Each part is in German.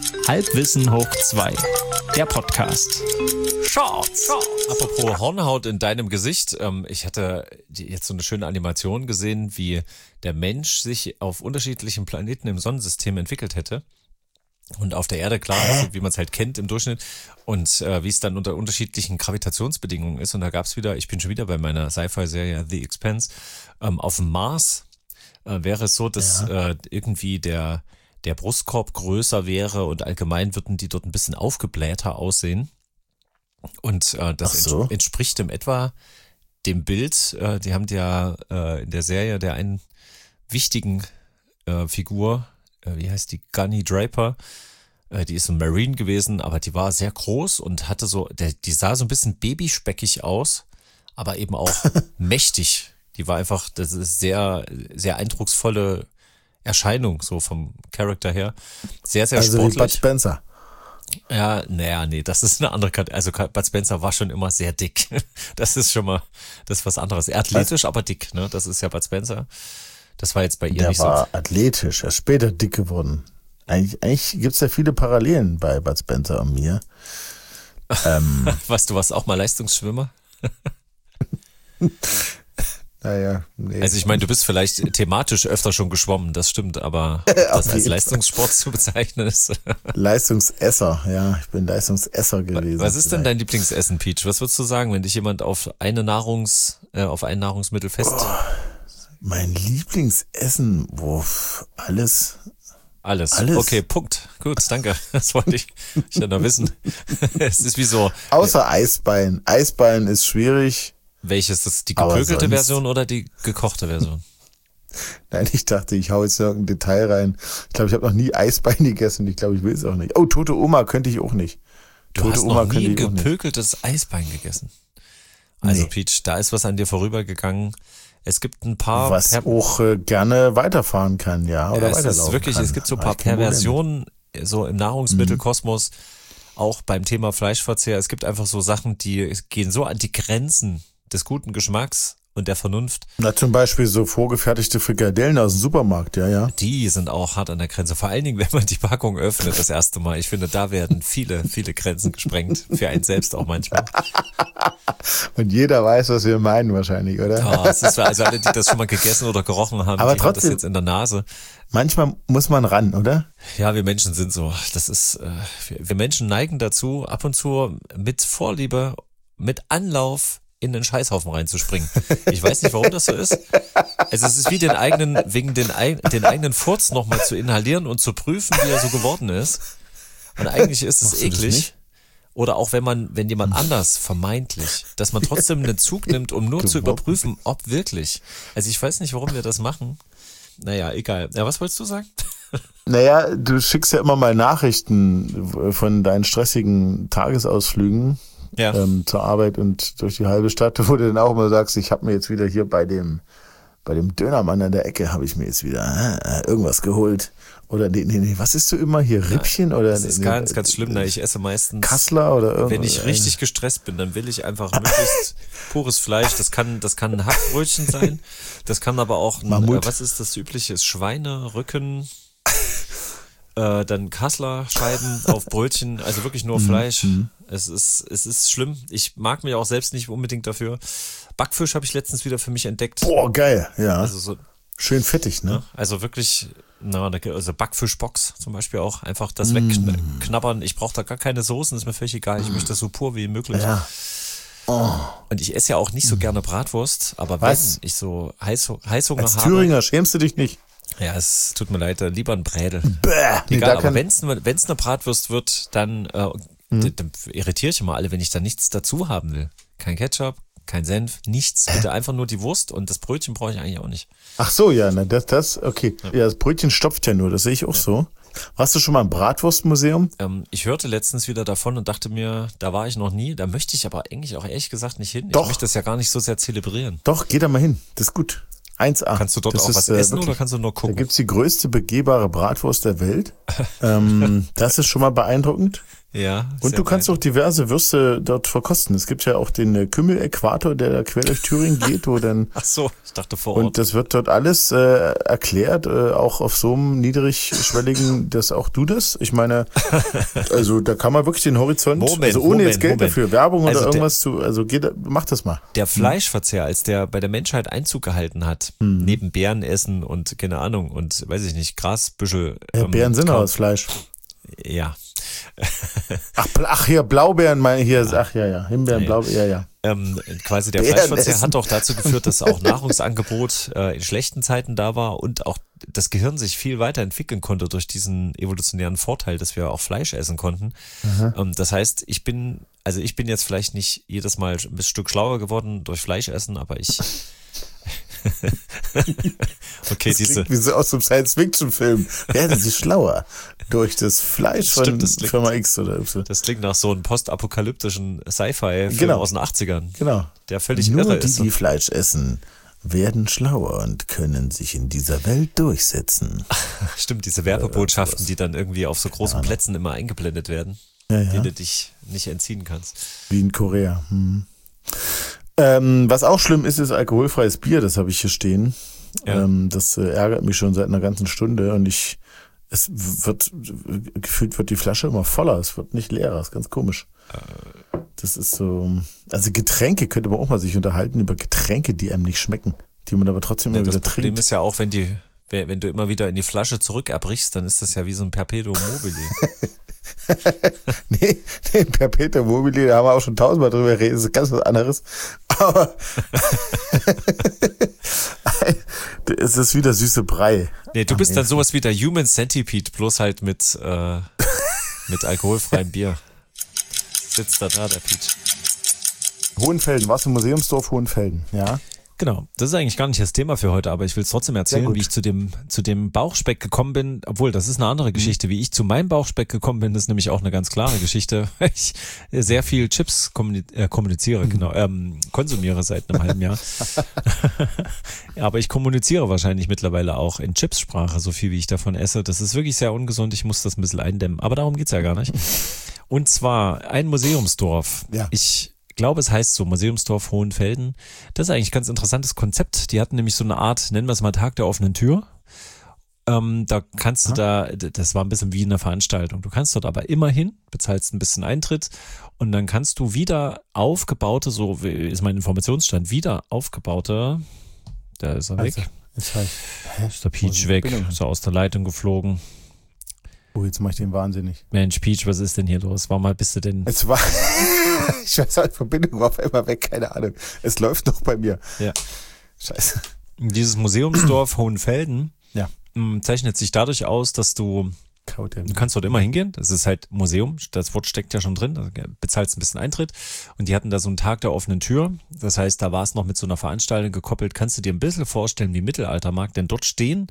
Halbwissen hoch 2, der Podcast. Shorts. Apropos Hornhaut in deinem Gesicht, ich hatte jetzt so eine schöne Animation gesehen, wie der Mensch sich auf unterschiedlichen Planeten im Sonnensystem entwickelt hätte. Und auf der Erde, klar, also wie man es halt kennt im Durchschnitt und wie es dann unter unterschiedlichen Gravitationsbedingungen ist. Und da gab es wieder, ich bin schon wieder bei meiner Sci-Fi-Serie The Expanse, auf dem Mars wäre es so, dass irgendwie der Brustkorb größer wäre und allgemein würden die dort ein bisschen aufgeblähter aussehen. Und das entspricht in etwa dem Bild, die haben ja in der Serie der einen wichtigen Figur, wie heißt die, Gunny Draper, die ist ein Marine gewesen, aber die war sehr groß und hatte so, die sah so ein bisschen babyspeckig aus, aber eben auch mächtig. Die war einfach, das ist sehr, sehr eindrucksvolle Erscheinung, so vom Charakter her. Sehr, sehr sportlich. Also wie Bud Spencer. Ja, nee, das ist eine andere Kategorie. Also Bud Spencer war schon immer sehr dick. Das ist schon mal, das ist was anderes. Athletisch, aber dick, ne? Das ist ja Bud Spencer. Das war jetzt bei ihr nicht so. Der war athletisch, er ist später dick geworden. Eigentlich gibt's ja viele Parallelen bei Bud Spencer und mir. Was, du warst auch mal Leistungsschwimmer? Naja, nee. Also ich meine, du bist vielleicht thematisch öfter schon geschwommen, das stimmt, aber das als Leistungssport zu bezeichnen ist. Leistungsesser, ja, ich bin Leistungsesser gewesen. Was ist denn dein Lieblingsessen, Peach? Was würdest du sagen, wenn dich jemand auf ein Nahrungsmittel fest... Mein Lieblingsessen, alles. Alles. Okay, Punkt. Gut, danke. Das wollte ich ja noch wissen. Es ist wie so... Außer Eisbein. Eisbein ist schwierig. Welches? Das die gepökelte Version oder die gekochte Version? Nein, ich dachte, ich hau jetzt irgendein Detail rein. Ich glaube, ich habe noch nie Eisbein gegessen. Ich glaube, ich will es auch nicht. Oh, tote Oma könnte ich auch nicht. Du hast noch nie ein gepökeltes Eisbein gegessen. Also Peach, da ist was an dir vorübergegangen. Es gibt ein paar... Was auch gerne weiterfahren kann, ja, oder weiterlaufen es ist wirklich, kann. Es gibt so ein paar Perversionen so im Nahrungsmittelkosmos, auch beim Thema Fleischverzehr. Es gibt einfach so Sachen, die gehen so an die Grenzen des guten Geschmacks und der Vernunft. Na, zum Beispiel so vorgefertigte Frikadellen aus dem Supermarkt, ja. Die sind auch hart an der Grenze. Vor allen Dingen, wenn man die Packung öffnet das erste Mal. Ich finde, da werden viele, viele Grenzen gesprengt. Für einen selbst auch manchmal. Und jeder weiß, was wir meinen wahrscheinlich, oder? Ja, es ist, also alle, die das schon mal gegessen oder gerochen haben, aber die trotzdem, haben das jetzt in der Nase. Manchmal muss man ran, oder? Ja, wir Menschen sind so. Das ist, wir Menschen neigen dazu, ab und zu mit Vorliebe, mit Anlauf in den Scheißhaufen reinzuspringen. Ich weiß nicht, warum das so ist. Also es ist wie den eigenen Furz nochmal zu inhalieren und zu prüfen, wie er so geworden ist. Und eigentlich ist es eklig. Oder auch wenn jemand anders vermeintlich, dass man trotzdem einen Zug nimmt, um nur zu überprüfen, ob wirklich. Also ich weiß nicht, warum wir das machen. Naja, egal. Ja, was wolltest du sagen? Naja, du schickst ja immer mal Nachrichten von deinen stressigen Tagesausflügen zur Arbeit und durch die halbe Stadt, wo du dann auch immer sagst, ich habe mir jetzt wieder hier bei dem Dönermann an der Ecke habe ich mir jetzt wieder irgendwas geholt. Oder nee, was isst du immer hier? Rippchen? Oder das ist ganz, ganz schlimm. Ich esse meistens Kassler oder irgendwas. Wenn ich richtig gestresst bin, dann will ich einfach möglichst pures Fleisch. Das kann ein Hackbrötchen sein. Das kann aber auch was ist das übliche? Schweinerücken. Dann Kassler-Scheiben auf Brötchen, also wirklich nur Fleisch. Es ist schlimm. Ich mag mich auch selbst nicht unbedingt dafür. Backfisch habe ich letztens wieder für mich entdeckt. Boah, geil, ja. Also so, schön fettig, ne? Also wirklich, also Backfischbox zum Beispiel auch. Einfach das wegknabbern. Ich brauche da gar keine Soßen, ist mir völlig egal. Ich möchte das so pur wie möglich. Ja. Oh. Und ich esse ja auch nicht so gerne Bratwurst, aber wenn ich so Heißhunger Als habe. Thüringer schämst du dich nicht? Ja, es tut mir leid, lieber ein Brädel. Bäh, egal, aber wenn es eine Bratwurst wird, dann irritiere ich immer alle, wenn ich da nichts dazu haben will. Kein Ketchup, kein Senf, nichts. Bitte einfach nur die Wurst und das Brötchen brauche ich eigentlich auch nicht. Ach so, ja, okay. Ja, das Brötchen stopft ja nur, das sehe ich auch so. Warst du schon mal im Bratwurstmuseum? Ich hörte letztens wieder davon und dachte mir, da war ich noch nie, da möchte ich aber eigentlich auch ehrlich gesagt nicht hin. Doch. Ich möchte das ja gar nicht so sehr zelebrieren. Doch, geh da mal hin, das ist gut. 1A. Kannst du dort auch was essen wirklich, oder kannst du nur gucken? Da gibt's die größte begehbare Bratwurst der Welt. Das ist schon mal beeindruckend. Ja. Und du kannst auch diverse Würste dort verkosten. Es gibt ja auch den Kümmel-Äquator, der da quer durch Thüringen geht, wo dann. Ach so, ich dachte vor Ort. Und das wird dort alles erklärt, auch auf so einem niedrigschwelligen, dass auch du das. Ich meine, also da kann man wirklich den Horizont, also ohne jetzt Geld dafür, Werbung oder irgendwas mach das mal. Der Fleischverzehr, als der bei der Menschheit Einzug gehalten hat, neben Beeren essen und keine Ahnung und weiß ich nicht, Grasbüschel. Beeren sind aus Fleisch. Ja. Ach hier, Blaubeeren, Himbeeren, Blaubeeren, quasi der Fleischverzehr hat auch dazu geführt, dass auch Nahrungsangebot in schlechten Zeiten da war und auch das Gehirn sich viel weiterentwickeln konnte durch diesen evolutionären Vorteil, dass wir auch Fleisch essen konnten. Das heißt, ich bin jetzt vielleicht nicht jedes Mal ein Stück schlauer geworden durch Fleischessen, aber ich okay, das klingt wie so aus einem Science-Fiction-Film. Werden Sie schlauer durch das Fleisch von Firma X oder Y. Das klingt nach so einem postapokalyptischen Sci-Fi-Film aus den 80ern. Genau. Der völlig irre ist. Nur die Fleisch essen, werden schlauer und können sich in dieser Welt durchsetzen. Stimmt, diese Werbebotschaften, die dann irgendwie auf so großen Plätzen immer eingeblendet werden, denen du dich nicht entziehen kannst. Wie in Korea. Was auch schlimm ist alkoholfreies Bier, das habe ich hier stehen. Ja. Das ärgert mich schon seit einer ganzen Stunde und gefühlt wird die Flasche immer voller, es wird nicht leerer, das ist ganz komisch. Das ist so, also Getränke könnte man auch mal sich unterhalten über Getränke, die einem nicht schmecken, die man aber trotzdem immer wieder trinkt. Das Problem ist ja auch, wenn du immer wieder in die Flasche zurückerbrichst, dann ist das ja wie so ein Perpetuum mobile. Nee, Perpetuum mobile, da haben wir auch schon 1000-mal drüber geredet, das ist ganz was anderes. Aber es ist wieder süße Brei. Nee, du bist dann sowas wie der Human Centipede, bloß halt mit alkoholfreiem Bier. Sitzt da der Peach. Hohenfelden, warst du im Museumsdorf Hohenfelden, ja? Genau, das ist eigentlich gar nicht das Thema für heute, aber ich will es trotzdem erzählen, wie ich zu dem Bauchspeck gekommen bin, obwohl das ist eine andere Geschichte. Wie ich zu meinem Bauchspeck gekommen bin, ist nämlich auch eine ganz klare Geschichte. Ich sehr viel Chips konsumiere seit einem halben Jahr. Aber ich kommuniziere wahrscheinlich mittlerweile auch in Chipssprache, so viel wie ich davon esse. Das ist wirklich sehr ungesund, ich muss das ein bisschen eindämmen, aber darum geht's ja gar nicht. Und zwar ein Museumsdorf. Ja. Ich glaube, es heißt so, Museumsdorf Hohenfelden. Das ist eigentlich ein ganz interessantes Konzept. Die hatten nämlich so eine Art, nennen wir es mal Tag der offenen Tür. Da kannst du das war ein bisschen wie eine Veranstaltung. Du kannst dort aber immer hin, bezahlst ein bisschen Eintritt und dann kannst du wieder aufgebaute, so ist mein Informationsstand, wieder aufgebaute, da ist er weg. Ist der Peach weg, ist er aus der Leitung geflogen. Oh, jetzt mach ich den wahnsinnig. Mensch, Peach, was ist denn hier los? Bist du denn? Ich weiß halt, Verbindung war auf einmal weg, keine Ahnung. Es läuft noch bei mir. Ja. Scheiße. Dieses Museumsdorf Hohenfelden zeichnet sich dadurch aus, dass du kannst dort immer hingehen. Das ist halt Museum. Das Wort steckt ja schon drin. Da bezahlst ein bisschen Eintritt. Und die hatten da so einen Tag der offenen Tür. Das heißt, da war es noch mit so einer Veranstaltung gekoppelt. Kannst du dir ein bisschen vorstellen wie Mittelaltermarkt? Denn dort stehen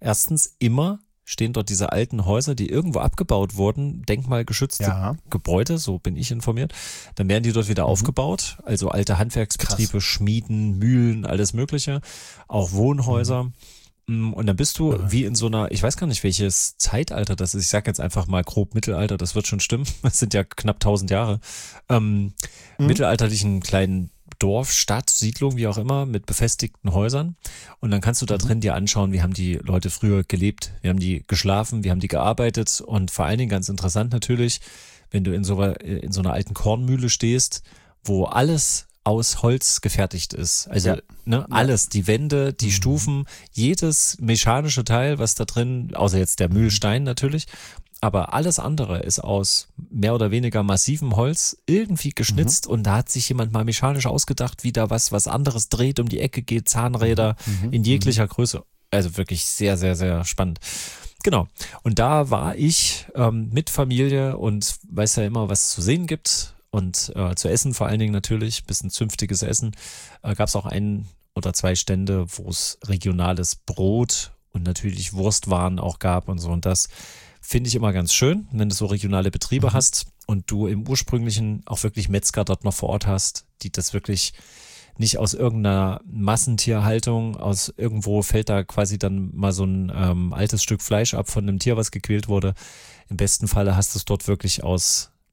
dort diese alten Häuser, die irgendwo abgebaut wurden, denkmalgeschützte Gebäude, so bin ich informiert. Dann werden die dort wieder aufgebaut, also alte Handwerksbetriebe, Schmieden, Mühlen, alles Mögliche, auch Wohnhäuser. Und dann bist du wie in so einer, ich weiß gar nicht, welches Zeitalter das ist, ich sag jetzt einfach mal grob Mittelalter, das wird schon stimmen, das sind ja knapp 1000 Jahre, mittelalterlichen kleinen Dorf, Stadt, Siedlung, wie auch immer, mit befestigten Häusern. Und dann kannst du da drin dir anschauen, wie haben die Leute früher gelebt, wie haben die geschlafen, wie haben die gearbeitet und vor allen Dingen ganz interessant natürlich, wenn du in so einer alten Kornmühle stehst, wo alles aus Holz gefertigt ist. Also alles, die Wände, die Stufen, jedes mechanische Teil, was da drin, außer jetzt der Mühlstein natürlich, aber alles andere ist aus mehr oder weniger massivem Holz irgendwie geschnitzt und da hat sich jemand mal mechanisch ausgedacht, wie da was anderes dreht, um die Ecke geht, Zahnräder in jeglicher Größe. Also wirklich sehr, sehr, sehr spannend. Genau. Und da war ich mit Familie und weiß ja immer, was es zu sehen gibt und zu essen vor allen Dingen natürlich, bisschen zünftiges Essen. Gab es auch 1 oder 2 Stände, wo es regionales Brot und natürlich Wurstwaren auch gab und so und das finde ich immer ganz schön, wenn du so regionale Betriebe hast und du im ursprünglichen auch wirklich Metzger dort noch vor Ort hast, die das wirklich nicht aus irgendeiner Massentierhaltung, aus irgendwo fällt da quasi dann mal so ein altes Stück Fleisch ab von einem Tier, was gequält wurde. Im besten Falle hast du es dort wirklich aus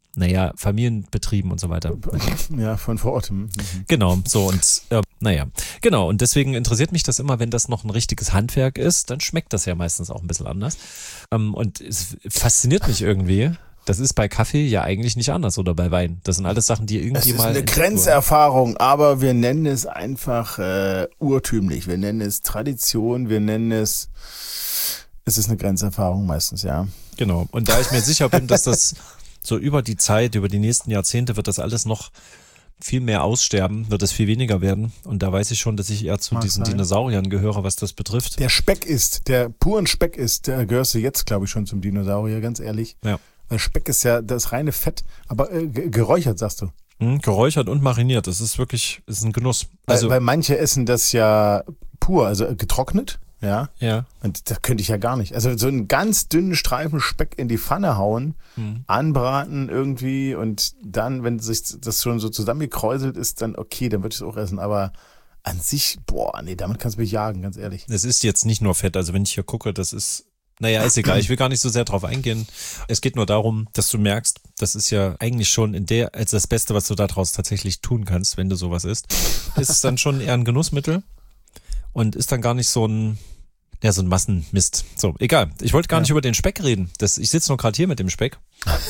Familienbetrieben und so weiter. Ja, von vor Ort. Genau, so und genau. Und deswegen interessiert mich das immer, wenn das noch ein richtiges Handwerk ist, dann schmeckt das ja meistens auch ein bisschen anders. Und es fasziniert mich irgendwie. Das ist bei Kaffee ja eigentlich nicht anders oder bei Wein. Das sind alles Sachen, die irgendwie mal. Das ist eine Grenzerfahrung, aber wir nennen es einfach urtümlich. Wir nennen es Tradition, es ist eine Grenzerfahrung meistens, ja. Genau. Und da ich mir sicher bin, dass das so über die Zeit, über die nächsten Jahrzehnte wird das alles noch viel mehr aussterben, wird es viel weniger werden. Und da weiß ich schon, dass ich eher zu diesen Dinosauriern gehöre, was das betrifft. Der puren Speck ist, der gehörst du jetzt, glaube ich, schon zum Dinosaurier, ganz ehrlich. Ja. Weil Speck ist ja das reine Fett, aber geräuchert, sagst du. Geräuchert und mariniert, das ist wirklich, ist ein Genuss. Also, weil manche essen das ja pur, also getrocknet. Ja. Ja. Und das könnte ich ja gar nicht. Also so einen ganz dünnen Streifen Speck in die Pfanne hauen, anbraten irgendwie und dann, wenn sich das schon so zusammengekräuselt ist, dann okay, dann würde ich es auch essen. Aber an sich, damit kannst du mich jagen, ganz ehrlich. Es ist jetzt nicht nur Fett. Also wenn ich hier gucke, das ist, ist egal. Ich will gar nicht so sehr drauf eingehen. Es geht nur darum, dass du merkst, das ist ja eigentlich schon also das Beste, was du daraus tatsächlich tun kannst, wenn du sowas isst, ist es dann schon eher ein Genussmittel. Und ist dann gar nicht so ein Massenmist. So, egal. Ich wollte gar nicht über den Speck reden. Ich sitze noch gerade hier mit dem Speck.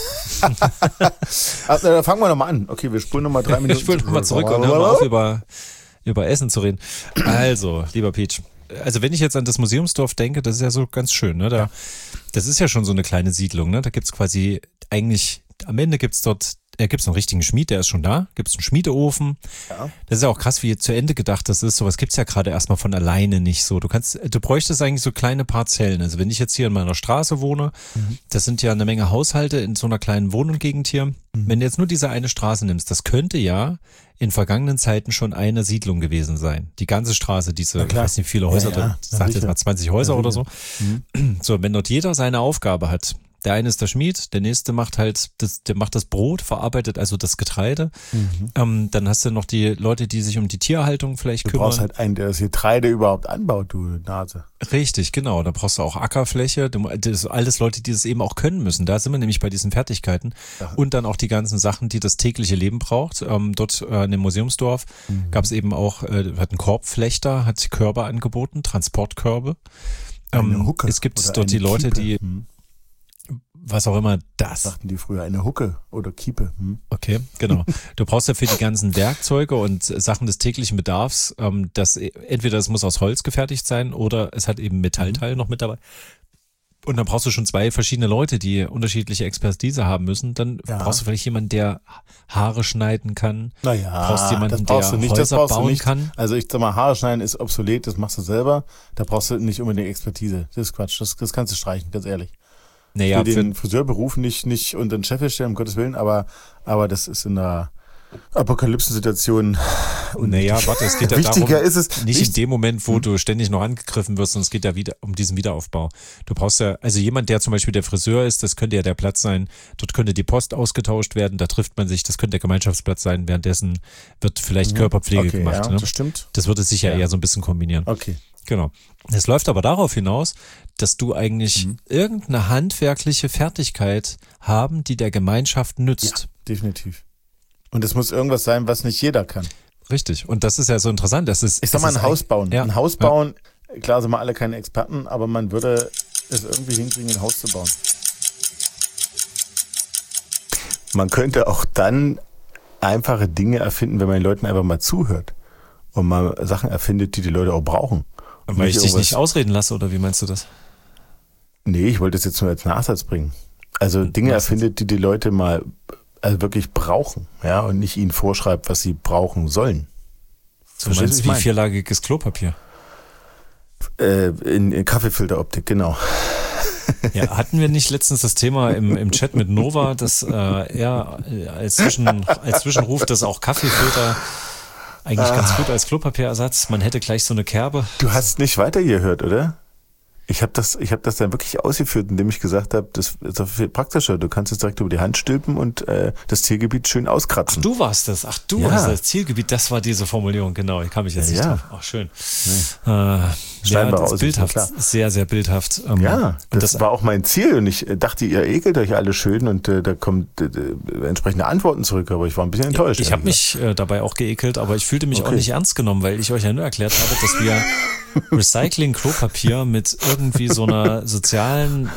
Also, dann fangen wir nochmal an. Okay, wir spulen nochmal 3 Minuten. Ich spule nochmal zurück und hören auf, über Essen zu reden. Also, lieber Peach. Also, wenn ich jetzt an das Museumsdorf denke, das ist ja so ganz schön, ne? Das ist ja schon so eine kleine Siedlung, ne? Da gibt's quasi eigentlich, am Ende gibt's einen richtigen Schmied, der ist schon da, gibt's einen Schmiedeofen. Ja. Das ist ja auch krass, wie zu Ende gedacht das ist. Sowas gibt's ja gerade erstmal von alleine nicht so. Du bräuchtest eigentlich so kleine Parzellen. Also wenn ich jetzt hier in meiner Straße wohne, das sind ja eine Menge Haushalte in so einer kleinen Wohnumgegend hier. Wenn du jetzt nur diese eine Straße nimmst, das könnte ja in vergangenen Zeiten schon eine Siedlung gewesen sein. Die ganze Straße, ich weiß nicht, viele Häuser, sagt jetzt mal 20 Häuser oder so. So, wenn dort jeder seine Aufgabe hat, der eine ist der Schmied, der nächste macht das Brot, verarbeitet also das Getreide. Dann hast du noch die Leute, die sich um die Tierhaltung vielleicht kümmern. Du brauchst halt einen, der das Getreide überhaupt anbaut, du Nase. Richtig, genau. Da brauchst du auch Ackerfläche. Das sind alles Leute, die das eben auch können müssen. Da sind wir nämlich bei diesen Fertigkeiten. Ja. Und dann auch die ganzen Sachen, die das tägliche Leben braucht. Dort in dem Museumsdorf gab es eben auch, hat ein Korbflechter, hat Körbe angeboten, Transportkörbe. Es gibt dort die Leute, die was auch immer das. Sagten die früher eine Hucke oder Kiepe. Okay, genau. Du brauchst ja für die ganzen Werkzeuge und Sachen des täglichen Bedarfs, entweder es muss aus Holz gefertigt sein oder es hat eben Metallteil noch mit dabei. Und dann brauchst du schon 2 verschiedene Leute, die unterschiedliche Expertise haben müssen. Dann brauchst du vielleicht jemanden, der Haare schneiden kann. Brauchst jemanden, der Häuser bauen kann. Also ich sag mal, Haare schneiden ist obsolet, das machst du selber. Da brauchst du nicht unbedingt Expertise. Das ist Quatsch, das kannst du streichen, ganz ehrlich. Naja, für den Friseurberuf nicht unter den Chef stellen, um Gottes Willen, aber das ist in einer Apokalypsensituation. Warte, es geht ja wichtiger darum, ist es nicht in dem Moment, wo du ständig noch angegriffen wirst, sondern es geht ja wieder um diesen Wiederaufbau. Du brauchst ja, also jemand, der zum Beispiel der Friseur ist, das könnte ja der Platz sein, dort könnte die Post ausgetauscht werden, da trifft man sich, das könnte der Gemeinschaftsplatz sein, währenddessen wird vielleicht Körperpflege gemacht. Ja, ne? Das stimmt. Das würde sich ja eher so ein bisschen kombinieren. Okay. Genau. Es läuft aber darauf hinaus, dass du eigentlich irgendeine handwerkliche Fertigkeit haben, die der Gemeinschaft nützt. Ja, definitiv. Und es muss irgendwas sein, was nicht jeder kann. Richtig. Und das ist ja so interessant. Ich sag mal, ein Haus bauen. Ja. Ein Haus bauen, klar sind wir alle keine Experten, aber man würde es irgendwie hinkriegen, ein Haus zu bauen. Man könnte auch dann einfache Dinge erfinden, wenn man den Leuten einfach mal zuhört und mal Sachen erfindet, die Leute auch brauchen. Weil ich dich nicht ausreden lasse, oder wie meinst du das? Nee, ich wollte das jetzt nur als Nachsatz bringen. Also Dinge erfindet, die Leute mal wirklich brauchen, ja, und nicht ihnen vorschreibt, was sie brauchen sollen. Du meinst wie 4-lagiges Klopapier? In Kaffeefilteroptik, genau. Ja, hatten wir nicht letztens das Thema im Chat mit Nova, dass er als Zwischenruf, dass auch Kaffeefilter eigentlich ganz gut als Klopapierersatz, man hätte gleich so eine Kerbe. Du hast nicht weitergehört, oder? Ich habe das dann wirklich ausgeführt, indem ich gesagt habe, das ist doch viel praktischer. Du kannst es direkt über die Hand stülpen und das Zielgebiet schön auskratzen. Ach, du warst das. Das Zielgebiet, das war diese Formulierung, genau. Ich kam mich jetzt nicht drauf. Ach, schön. Nee. Scheinbar das ist bildhaft, sehr, sehr bildhaft. Das war auch mein Ziel und ich dachte, ihr ekelt euch alle schön und da kommen entsprechende Antworten zurück, aber ich war ein bisschen enttäuscht. Ich habe mich dabei auch geekelt, aber ich fühlte mich auch nicht ernst genommen, weil ich euch ja nur erklärt habe, dass wir Recycling-Klopapier mit irgendwie so einem sozialen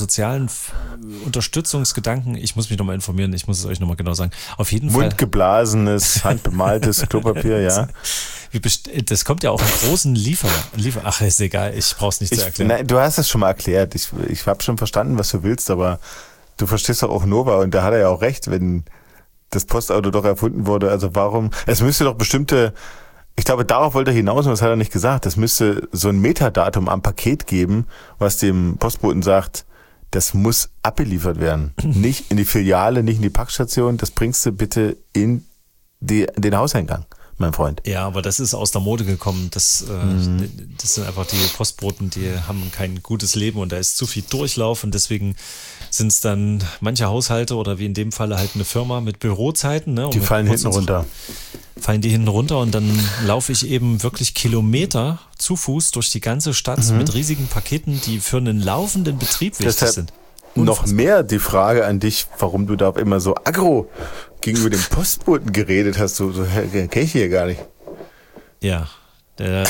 Unterstützungsgedanken, ich muss mich nochmal informieren, ich muss es euch nochmal genau sagen, auf jeden Fall. Mundgeblasenes, handbemaltes Klopapier, ja. Das kommt ja auch in großen Ach, ist egal, ich brauch's nicht zu erklären. Nein, du hast es schon mal erklärt, ich habe schon verstanden, was du willst, aber du verstehst doch auch Nova und da hat er ja auch recht, wenn das Postauto doch erfunden wurde, also warum, es müsste doch bestimmte, ich glaube, darauf wollte er hinaus und das hat er nicht gesagt. Es müsste so ein Metadatum am Paket geben, was dem Postboten sagt, das muss abgeliefert werden. Nicht in die Filiale, nicht in die Packstation, das bringst du bitte in den Hauseingang, mein Freund. Ja, aber das ist aus der Mode gekommen. Das sind einfach die Postboten, die haben kein gutes Leben und da ist zu viel Durchlauf und deswegen sind es dann manche Haushalte oder wie in dem Falle halt eine Firma mit Bürozeiten. Ne, die fallen hinten runter. Fallen die hinten runter und dann laufe ich eben wirklich Kilometer zu Fuß durch die ganze Stadt mit riesigen Paketen, die für einen laufenden Betrieb wichtig sind. Noch mehr die Frage an dich, warum du da auf immer so aggro gegenüber dem Postboten geredet hast. So kenn ich hier gar nicht. Ja. Nova,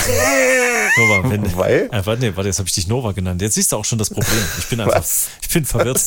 Weil? Warte, jetzt habe ich dich Nova genannt. Jetzt siehst du auch schon das Problem. Ich bin verwirrt.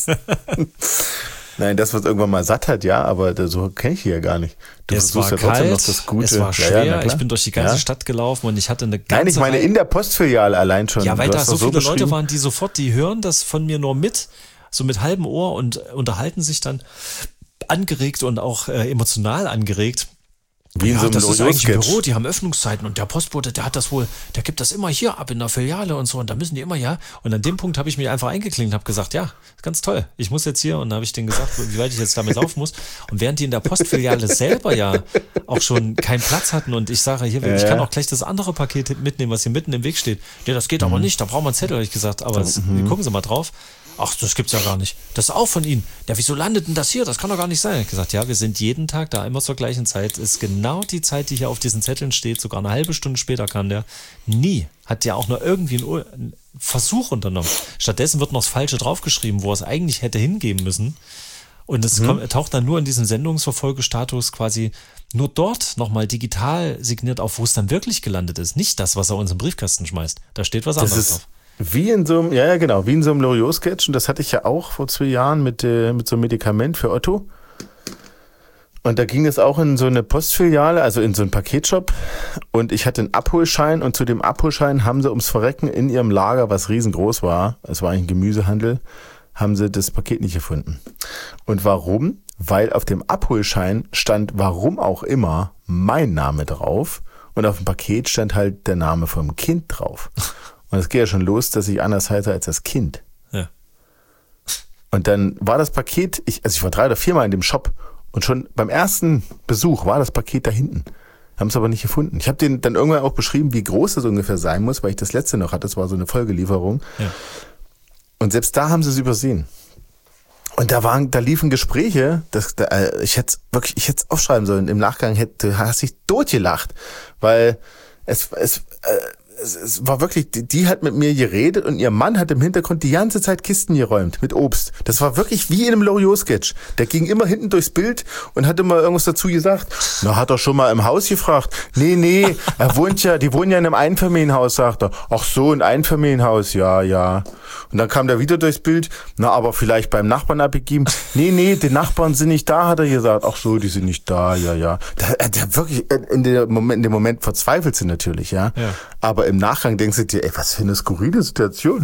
Nein, das, was irgendwann mal satt hat, ja, aber so kenne ich hier gar nicht. Es war kalt, noch das Gute. Es war schwer, ich bin durch die ganze Stadt gelaufen und ich hatte eine ganze Nein, ich meine in der Postfiliale allein schon. Ja, weil da so viele Leute waren, die hören das von mir nur mit, so mit halbem Ohr und unterhalten sich dann angeregt und auch emotional angeregt. Wie in so einem das ist eigentlich ein Büro, Büro, die haben Öffnungszeiten und der Postbote, der gibt das immer hier ab in der Filiale und so und da müssen die immer, ja. Und an dem Punkt habe ich mich einfach eingeklinkt und habe gesagt, ja, ganz toll, ich muss jetzt hier und dann habe ich denen gesagt, wie weit ich jetzt damit laufen muss. Und während die in der Postfiliale selber ja auch schon keinen Platz hatten und ich sage, hier, ich kann auch gleich das andere Paket mitnehmen, was hier mitten im Weg steht. Nee, das geht aber nicht, da brauchen wir einen Zettel, habe ich gesagt, aber gucken Sie mal drauf. Ach, das gibt's ja gar nicht. Das ist auch von Ihnen. Ja, wieso landet denn das hier? Das kann doch gar nicht sein. Ich habe gesagt, ja, wir sind jeden Tag da, immer zur gleichen Zeit. Ist genau die Zeit, die hier auf diesen Zetteln steht. Sogar eine halbe Stunde später kann der. Nie hat der auch nur irgendwie einen Versuch unternommen. Stattdessen wird noch das Falsche draufgeschrieben, wo er es eigentlich hätte hingeben müssen. Und es taucht dann nur in diesem Sendungsverfolgestatus quasi nur dort nochmal digital signiert auf, wo es dann wirklich gelandet ist. Nicht das, was er uns im Briefkasten schmeißt. Da steht was anderes drauf. Wie in so einem, wie in so einem Loriot-Sketch. Und das hatte ich ja auch vor 2 Jahren mit so einem Medikament für Otto. Und da ging es auch in so eine Postfiliale, also in so einen Paketshop. Und ich hatte einen Abholschein und zu dem Abholschein haben sie ums Verrecken in ihrem Lager, was riesengroß war, es war eigentlich ein Gemüsehandel, haben sie das Paket nicht gefunden. Und warum? Weil auf dem Abholschein stand, warum auch immer, mein Name drauf. Und auf dem Paket stand halt der Name vom Kind drauf. Und es geht ja schon los, dass ich anders heiße als das Kind. Ja. Und dann war das Paket, ich war 3 oder 4 Mal in dem Shop und schon beim ersten Besuch war das Paket da hinten. Haben es aber nicht gefunden. Ich habe denen dann irgendwann auch beschrieben, wie groß das ungefähr sein muss, weil ich das letzte noch hatte, das war so eine Folgelieferung. Ja. Und selbst da haben sie es übersehen. Und da liefen Gespräche, ich hätte es aufschreiben sollen. Im Nachgang hast dich totgelacht, weil es war wirklich, die hat mit mir geredet und ihr Mann hat im Hintergrund die ganze Zeit Kisten geräumt mit Obst. Das war wirklich wie in einem Loriot-Sketch. Der ging immer hinten durchs Bild und hat immer irgendwas dazu gesagt. Na, hat er schon mal im Haus gefragt. Nee, die wohnen ja in einem Einfamilienhaus, sagt er. Ach so, ein Einfamilienhaus, ja. Und dann kam der wieder durchs Bild. Na, aber vielleicht beim Nachbarn abgegeben. Nee, die Nachbarn sind nicht da, hat er gesagt. Ach so, die sind nicht da, ja. Der wirklich, in dem Moment verzweifelt sie natürlich, ja. Aber im Nachgang denkst du dir, was für eine skurrile Situation.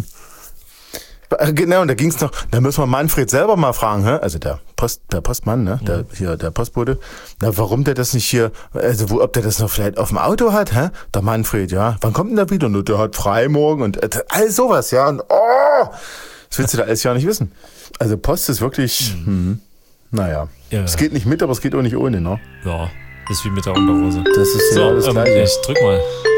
Genau, und da ging's noch, da müssen wir Manfred selber mal fragen, also der Postmann, ne, der Postbote, warum der das nicht hier, also ob der das noch vielleicht auf dem Auto hat, der Manfred, ja, wann kommt denn der wieder? Und der hat frei morgen und alles sowas, ja, und das willst du da alles ja nicht wissen. Also Post ist wirklich, naja, es geht nicht mit, aber es geht auch nicht ohne, ne? Ja, das ist wie mit der Unterhose. Das ist so, das Gleiche. Ich drück mal.